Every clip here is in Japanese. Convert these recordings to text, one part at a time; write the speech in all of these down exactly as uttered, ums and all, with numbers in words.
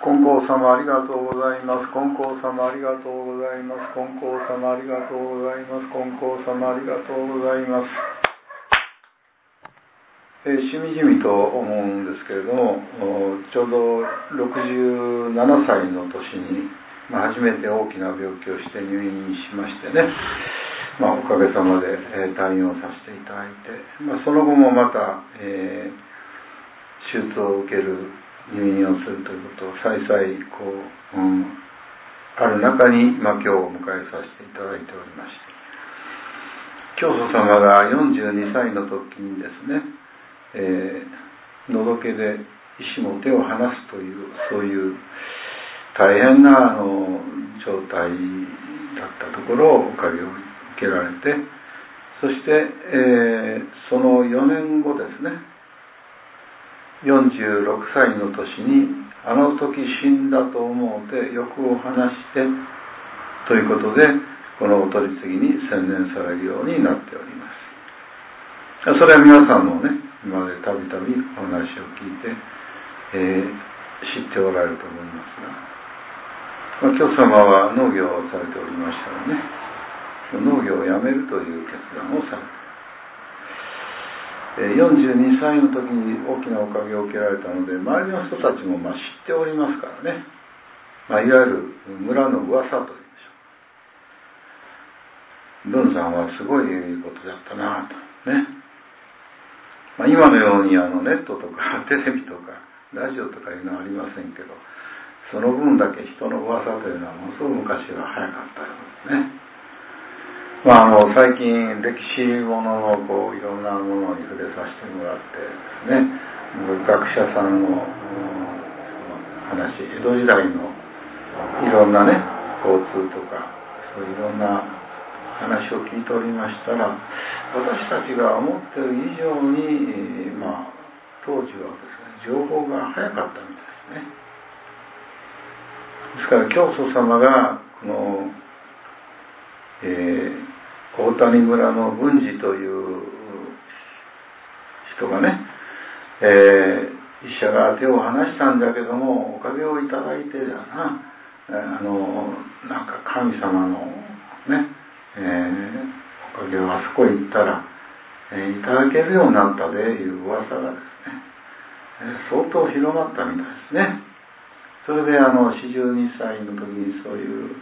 金光様ありがとうございます。金光様ありがとうございます。金光様ありがとうございます。金光様ありがとうございます。えー、しみじみと思うんですけれども、ちょうどろくじゅうななさいの年に、まあ、初めて大きな病気をして入院しましてね、まあ、おかげさまで、えー、退院をさせていただいて、まあ、その後もまた、えー、手術を受ける入院をするということを再々こう、うん、ある中に、まあ、今日を迎えさせていただいておりまして、教祖様がよんじゅうにさいの時にですね、えー、のどけで医師も手を離すというそういう大変なあの状態だったところをおかげを受けられて、そして、えー、そのよねんごですね、よんじゅうろくさいの年にあの時死んだと思うて欲を離してということで、このお取り次ぎに専念されるようになっております。それは皆さんもね、今までたびたびお話を聞いて、えー、知っておられると思いますが、まあ、教祖様は農業をされておりましたので、ね、農業をやめるという決断をされた。よんじゅうにさいの時に大きなおかげを受けられたので、周りの人たちもまあ知っておりますからね、まあ、いわゆる村の噂というんでしょう。文さんはすごいことだったなとね。まあ、今のようにあのネットとかテレビとかラジオとかいうのはありませんけど、その分だけ人の噂というのはものすごく昔は早かったようですね。まあ、あの最近歴史もののこういろんなものに触れさせてもらってですね、学者さんの話、江戸時代のいろんなね交通とかそういういろんな話を聞いておりましたら、私たちが思っている以上に、まあ、当時はですね、情報が早かったみたいですね。ですから教祖様がこの、えー、大谷村の文治という人がね、えー、医者が手を離したんだけども、おかげをいただいてだな、あのなんか神様のね、えー、おかげをあそこへ行ったら、えー、いただけるようになったでいう噂がですね、えー、相当広まったみたいですね。それであのよんじゅうにさいの時にそういう、うん、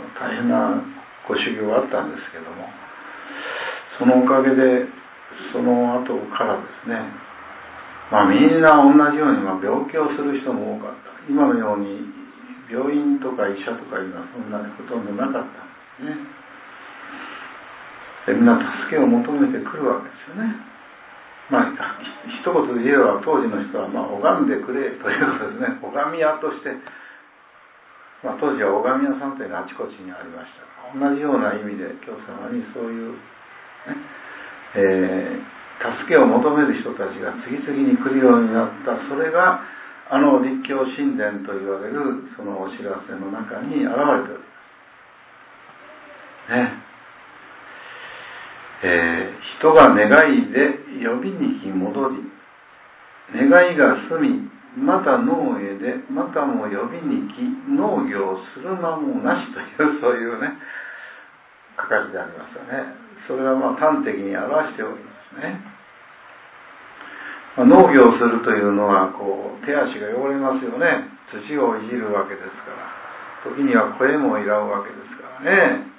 大変なご修行があったんですけども、そのおかげでその後からですね、まあみんな同じように、まあ、病気をする人も多かった。今のように病院とか医者とかいうのはそんなにほとんどなかったんですね。でみんな助けを求めてくるわけですよね。まあ一言で言えば当時の人はまあ拝んでくれということですね。拝み屋として、まあ、当時は拝み屋さんというのはあちこちにありましたが、同じような意味で教様にそういう、ねえー、助けを求める人たちが次々に来るようになった。それがあの立教神殿と言われるそのお知らせの中に現れているね。えー、人が願いで呼びに来戻り、願いが済みまた農へでまたも呼びに来、農業する間もなしというそういうね書かれてありますよね。それはまあ端的に表しておりますね。まあ、農業をするというのはこう手足が汚れますよね。土をいじるわけですから、時には声もいらうわけですからね。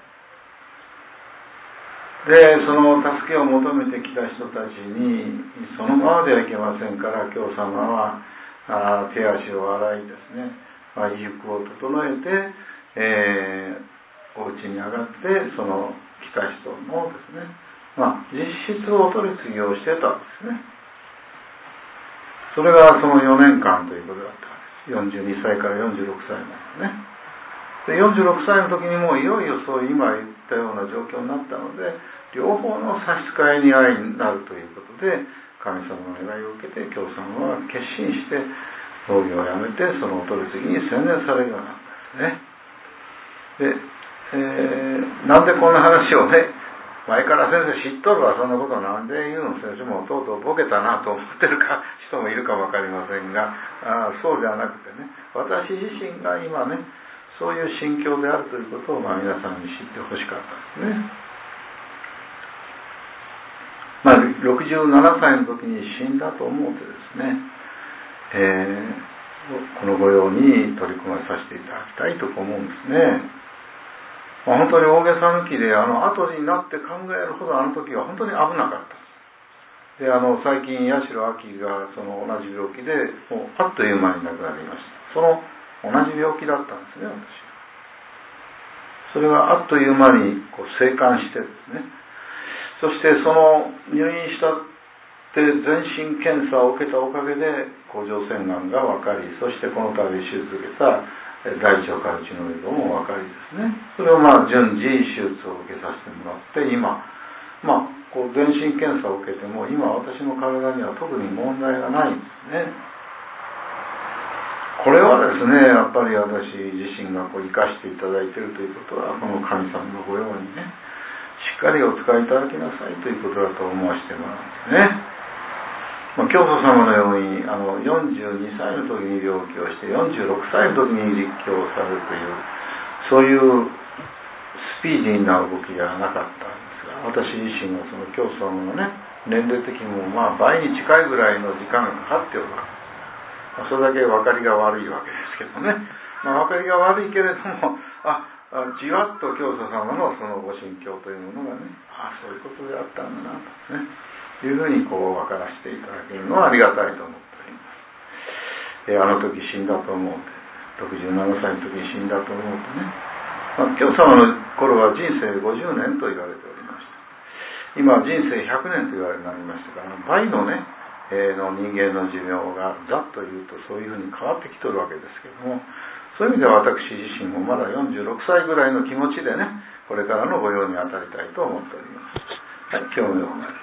でその助けを求めてきた人たちにそのままではいけませんから、教様はあ手足を洗いですね、まあ、衣服を整えて、えー、お家に上がってその来た人のですね、まあ、実質お取り次ぎをしてたんですね。それがそのよねんかんということだったんです。よんじゅうにさいからよんじゅうろくさいまでね。でよんじゅうろくさいの時にもいよいよそう今言ったような状況になったので、両方の差し支えにあいになるということで、神様の願いを受けて教様は決心して農業をやめてそのお取り次ぎに専念されるようになったんですね。で、えー、なんでこんな話をね、前から先生知っとるわ、そんなことなんで言うの、先生もとうとうボケたなと思ってるか人もいるかもわかりませんが、あそうじゃなくてね、 私自身が今ね、そういう心境であるということを、まあ、皆さんに知ってほしかったですね。まあ、ろくじゅうななさいの時に死んだと思うとですね、えー、この御用に取り組まさせていただきたいと思うんですね。まあ、本当に大げさ抜きで、あの後になって考えるほどあの時は本当に危なかった。で、あの最近八代亜紀がその同じ病気でもうあっという間に亡くなりました。その同じ病気だったんですね、私。それがあっという間にこう生還してですね、そしてその入院したって全身検査を受けたおかげで甲状腺がんが分かり、そしてこの度手術を受けた大腸カルチノイドも分かりですね、それをまあ順次手術を受けさせてもらって、今まあこう全身検査を受けても今私の体には特に問題がないんですね。これはですね、やっぱり私自身がこう生かしていただいているということは、この神様の御用にね、しっかりお使いいただきなさいということだと思わせてもらうんですね。まあ、教祖様のようにあのよんじゅうにさいの時に病気をしてよんじゅうろくさいの時に立教されるというそういうスピーディーな動きではなかったんですが、私自身はその教祖様のね、年齢的にもまあ倍に近いぐらいの時間がかかっておるわけです。まあ、それだけ分かりが悪いわけですけどね、まあ、分かりが悪いけれども、あじわっと教祖様のそのご心境というものがね、ああそういうことであったんだなとね、いうふうにこう分からせていただけるのはありがたいと思っております。えあの時死んだと思うと、ろくじゅうななさいの時に死んだと思うとね、まあ、教祖様の頃は人生ごじゅうねんと言われておりました。今人生ひゃくねんと言われになりましたから、倍のね、えー、の人間の寿命がざっと言うとそういうふうに変わってきてるわけですけども、そういう意味では私自身もまだよんじゅうろくさいぐらいの気持ちでね、これからの御用に当たりたいと思っております。はい、今日のような